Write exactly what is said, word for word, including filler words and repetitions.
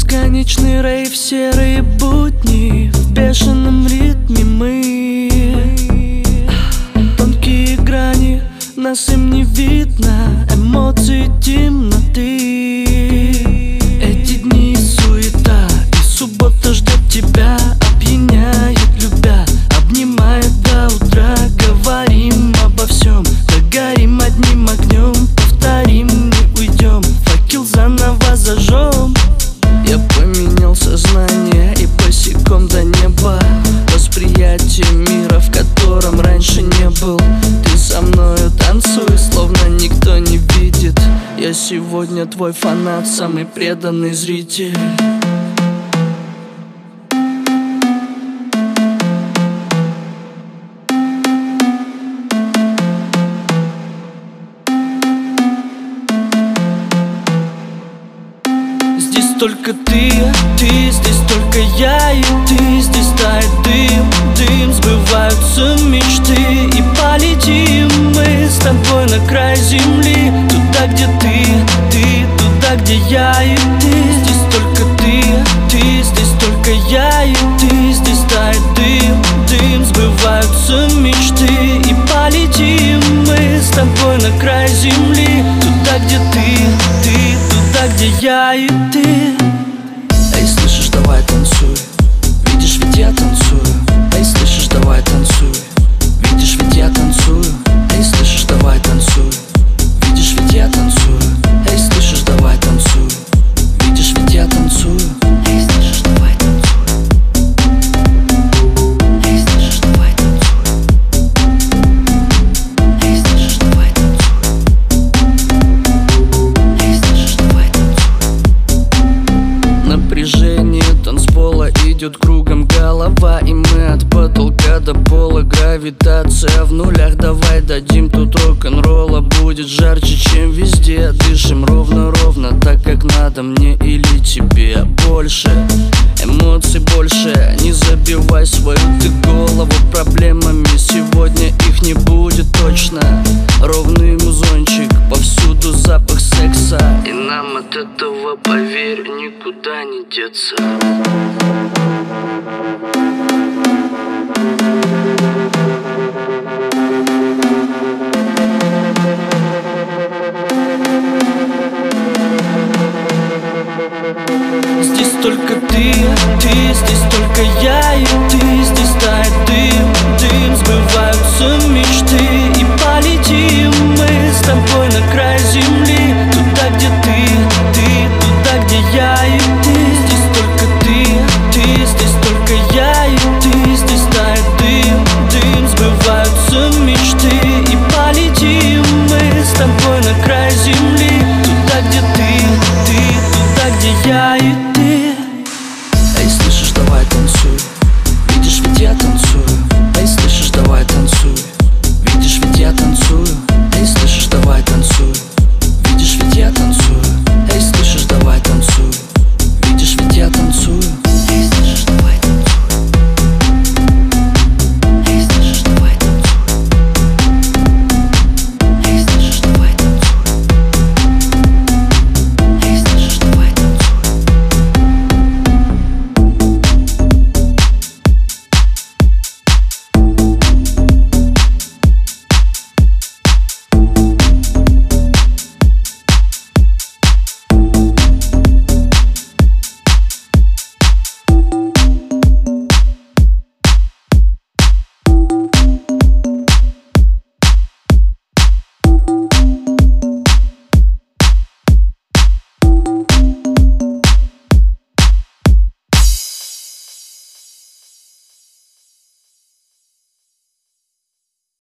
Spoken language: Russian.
Бесконечный рейв, серые будни, в бешеном ритме мы. Тонкие грани, нас им не видно, эмоции темноты. Эти дни суета, и суббота ждет тебя, опьяняет, любя, обнимает до утра. Говорим обо всем, догорим одним огнем, повторим, не уйдем, факел заново зажжем. Я поменял сознание и босиком до неба. Восприятие мира, в котором раньше не был. Ты со мною танцуй, словно никто не видит. Я сегодня твой фанат, самый преданный зритель. Здесь только ты, ты, здесь только я и ты. Здесь тает дым, дым, сбываются мечты. И полетим мы с тобой на край земли, туда, где ты, ты, туда, где я и ты. Здесь только ты, ты, здесь только я и ты. Здесь тает дым, дым, сбываются мечты. И полетим мы с тобой на край земли, туда, где ты, ты, туда, где я и ты. Эй, слышишь, давай танцуй. Видишь, ведь я танцую. Эй, слышишь, давай танцуй. Видишь, ведь я танцую. Эй, слышишь, давай танцуй. Видишь, ведь я танцую. Эй, слышишь, давай танцуй. Видишь, ведь я танцую. Эй, слышишь, давай танцуй. Эй, слышишь, давай танцуй. Эй, слышишь, давай танцуй. Эй, слышишь, давай танцуй. Напряжение танцпола идет кругом голова, и мы от потолка до пола. Гравитация в нулях, давай дадим тут рок-н-ролла. Будет жарче, чем везде. Дышим ровно-ровно, так как надо мне или тебе. Больше эмоций, больше. Не забивай свою ты голову проблемами. Сегодня их не будет точно. Ровный музончик, повсюду запах секса. И нам от этого, поверь, никуда не деться. Здесь только ты, ты, здесь только я и ты. Здесь тает дым, дым, сбываются мечты. И полетим мы с тобой на край земли, туда, где ты, ты, туда, где я и ты. Здесь только ты, ты, здесь только я и ты. Здесь тает дым, дым, сбываются мечты. И полетим мы с тобой на край земли, туда, где ты, ты, туда, где я и ты.